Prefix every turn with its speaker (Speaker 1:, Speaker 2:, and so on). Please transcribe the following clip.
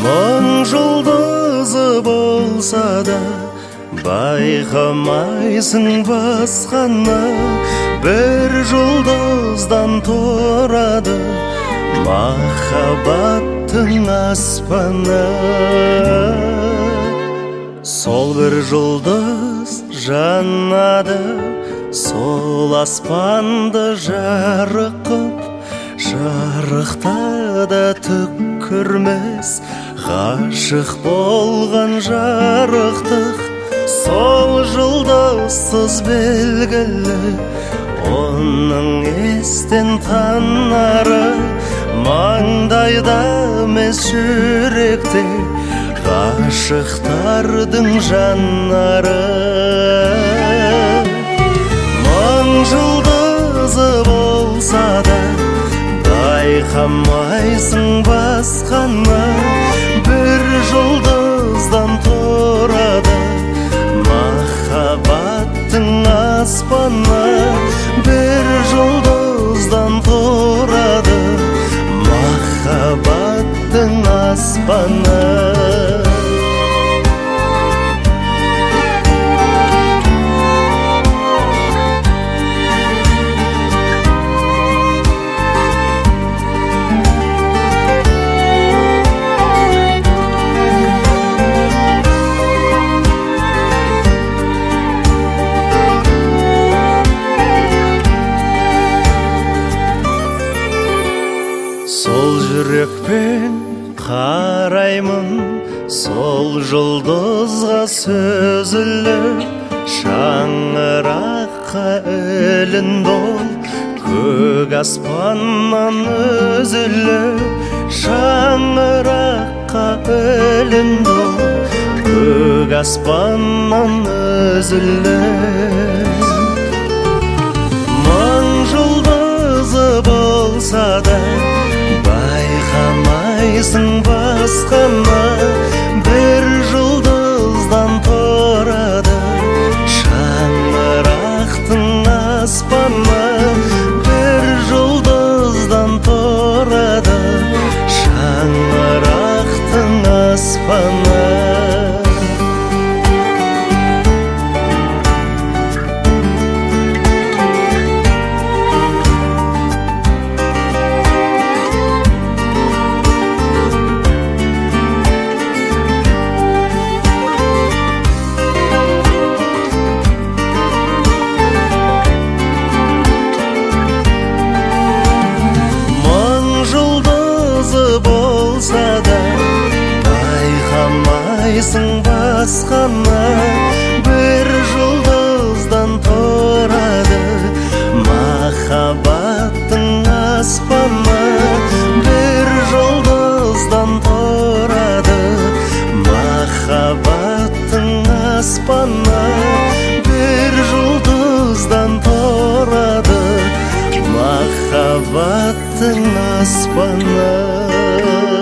Speaker 1: Мың жұлдызы болса да байқамайсың басқаны, бір жұлдыздан тұрады махаббаттың аспаны. Сол бір жұлдыз жанады, сол аспанды жарық қып, жарықтада түк көрмес ғашық болған жарықтық. Сол жұлдызсыз белгілі оның естен танары, маңдайда емес жүректе ғашықтардың жанары. Мың жұлдызы болса да байқамайсың басқаны, бір жұлдыздан тұрады махаббаттың аспаны. Бір жұлдыздан тұрады махаббаттың аспаны. Сол жүрекпен қараймын, сол жұлдызға сөзіліп, шаңыраққа ілінді ол көк аспаннан үзіліп. Шаңыраққа ілінді ол көк аспаннан үзіліп. Мың жұлдызы болса да байқамайсың басқаны, бір жұлдыздан тұрады шаңырақтың аспаны. Бір жұлдыздан тұрады шаңырақтың аспаны. Болса да байқамайсың басқаны, бір жұлдыздан тұрады махаббаттың аспаны. Бір жұлдыздан тұрады махаббаттың аспаны. Бір жұлдыздан тұрады махаббаттың аспаны.